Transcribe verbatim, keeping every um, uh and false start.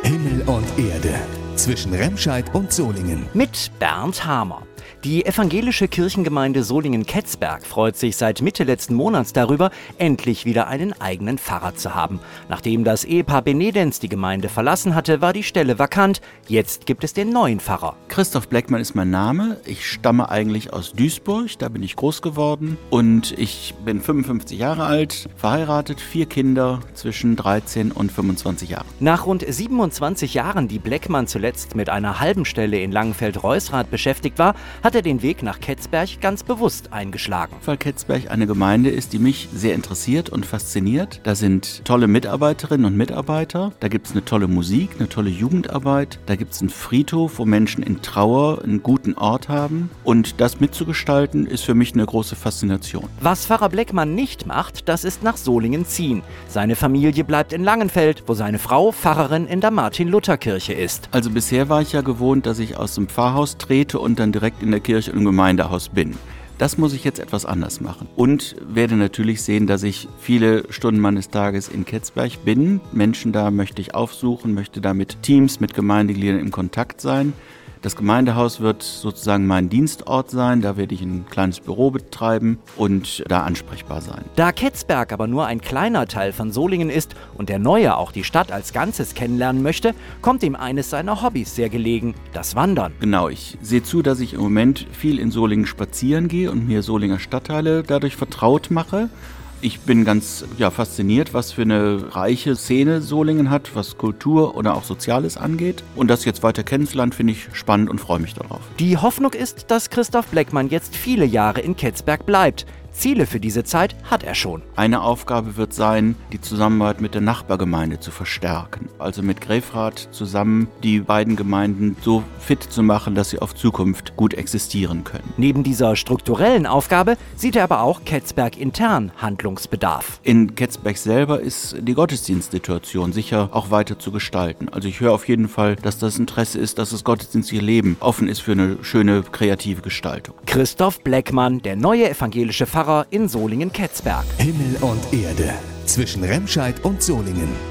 Himmel und Erde. Zwischen Remscheid und Solingen. Mit Bernd Hamer. Die evangelische Kirchengemeinde Solingen-Ketzberg freut sich seit Mitte letzten Monats darüber, endlich wieder einen eigenen Pfarrer zu haben. Nachdem das Ehepaar Benedens die Gemeinde verlassen hatte, war die Stelle vakant. Jetzt gibt es den neuen Pfarrer. Christoph Bleckmann ist mein Name. Ich stamme eigentlich aus Duisburg, da bin ich groß geworden. Und ich bin fünfundfünfzig Jahre alt, verheiratet, vier Kinder zwischen dreizehn und fünfundzwanzig Jahren. Nach rund siebenundzwanzig Jahren, die Bleckmann zuletzt mit einer halben Stelle in Langenfeld-Reusrath beschäftigt war, hat er den Weg nach Ketzberg ganz bewusst eingeschlagen. Weil Ketzberg eine Gemeinde ist, die mich sehr interessiert und fasziniert. Da sind tolle Mitarbeiterinnen und Mitarbeiter, da gibt es eine tolle Musik, eine tolle Jugendarbeit, da gibt es einen Friedhof, wo Menschen in Trauer einen guten Ort haben. Und das mitzugestalten, ist für mich eine große Faszination. Was Pfarrer Bleckmann nicht macht, das ist nach Solingen ziehen. Seine Familie bleibt in Langenfeld, wo seine Frau Pfarrerin in der Martin-Luther-Kirche ist. Also bisher war ich ja gewohnt, dass ich aus dem Pfarrhaus trete und dann direkt in der Kirche und im Gemeindehaus bin. Das muss ich jetzt etwas anders machen und werde natürlich sehen, dass ich viele Stunden meines Tages in Ketzberg bin. Menschen da möchte ich aufsuchen, möchte da mit Teams, mit Gemeindegliedern in Kontakt sein. Das Gemeindehaus wird sozusagen mein Dienstort sein, da werde ich ein kleines Büro betreiben und da ansprechbar sein. Da Ketzberg aber nur ein kleiner Teil von Solingen ist und der Neue auch die Stadt als Ganzes kennenlernen möchte, kommt ihm eines seiner Hobbys sehr gelegen, das Wandern. Genau, ich sehe zu, dass ich im Moment viel in Solingen spazieren gehe und mir Solinger Stadtteile dadurch vertraut mache. Ich bin ganz ja, fasziniert, was für eine reiche Szene Solingen hat, was Kultur oder auch Soziales angeht. Und das jetzt weiter kennenzulernen, finde ich spannend und freue mich darauf. Die Hoffnung ist, dass Christoph Bleckmann jetzt viele Jahre in Ketzberg bleibt. Ziele für diese Zeit hat er schon. Eine Aufgabe wird sein, die Zusammenarbeit mit der Nachbargemeinde zu verstärken. Also mit Grefrath zusammen die beiden Gemeinden so fit zu machen, dass sie auf Zukunft gut existieren können. Neben dieser strukturellen Aufgabe sieht er aber auch Ketzberg intern Handlungsbedarf. In Ketzberg selber ist die Gottesdienstsituation sicher auch weiter zu gestalten. Also ich höre auf jeden Fall, dass das Interesse ist, dass das gottesdienstliche Leben offen ist für eine schöne, kreative Gestaltung. Christoph Bleckmann, der neue evangelische Pfarrer in Solingen-Ketzberg. Himmel und Erde. Zwischen Remscheid und Solingen.